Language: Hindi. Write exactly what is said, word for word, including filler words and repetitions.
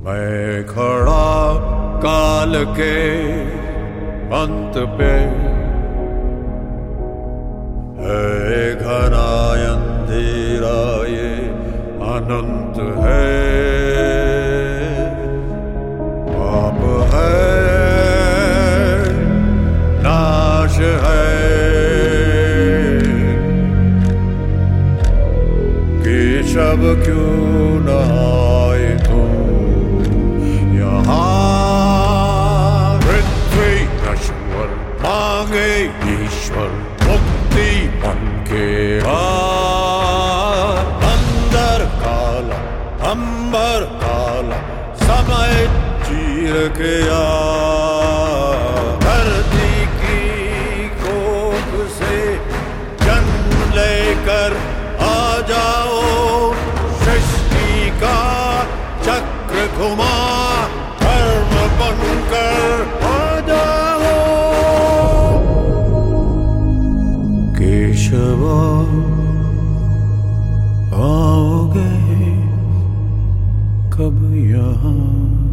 मैं खड़ा काल के अंत पे, है घना अंधेरा ये अनंत है। पाप है, नाश है, केशव क्यों न आए तू यहाँ। पृथ्वी नश्वर मांगे ईश्वर मुक्ति मन के भार। अंदर काला अंबर काला समय चीर के आ। धरती की कोख से जन्म लेकर आ जाओ। सृष्टि का चक्र घुमा धर्म बनकर आ जाओ। केशव आओगे कब यहाँ।